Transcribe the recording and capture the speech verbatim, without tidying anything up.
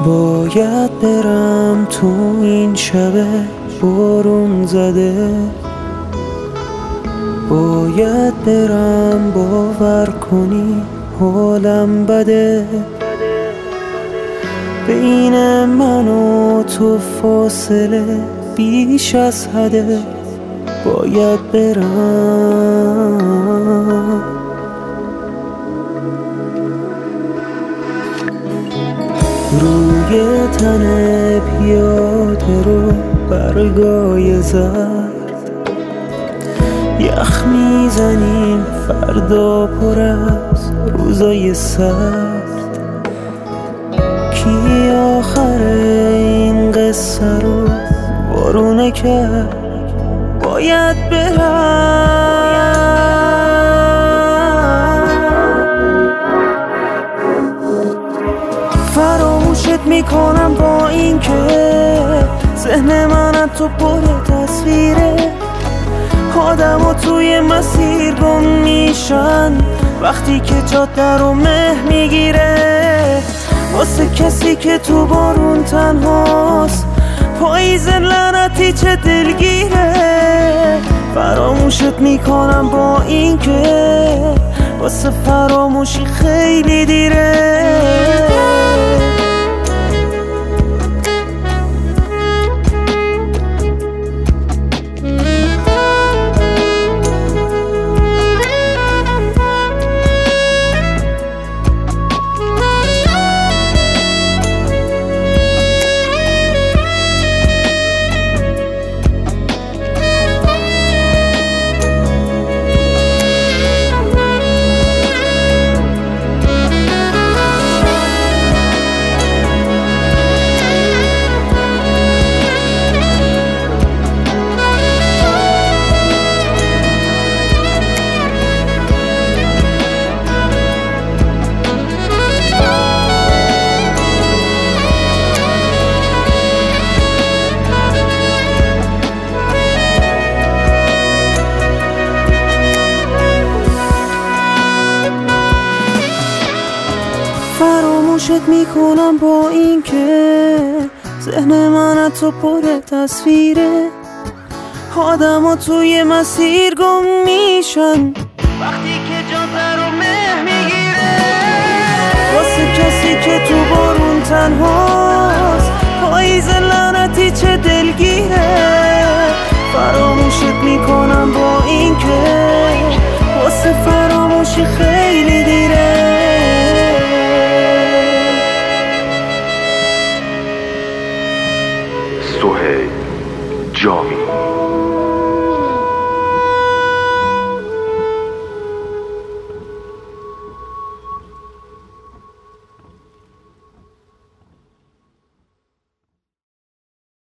باید برم تو این شب بارون زده، باید برم باور کنی حالم بده. بین من و تو فاصله بیش از حده، باید برم. روی تن پیاده رو برگای زرد، یخ میزنیم فردا پر از روزای سرد. کی آخر این قصه رو وارونه کرد، باید برم. فراموشت میکنم با این که ذهن من تو پر تصویره. آدم ها توی مسیر گم میشن وقتی که جاده رو مه میگیره. واسه کسی که تو بارون تنهاست پاییز لعنتی چه دلگیره. فراموشت میکنم با این که واسه فراموشی خیلی دیره. فراموشت میکنم با این که ذهن من تو پر تصویره. آدم ها توی مسیر گم میشن وقتی که جاده رو مه میگیره. واسه کسی که تو بارون تنهاست پاییز لعنتی چه دلگیره. فراموشت میکنم با این که واسه فراموشی خیلی دیره. سهیل جامی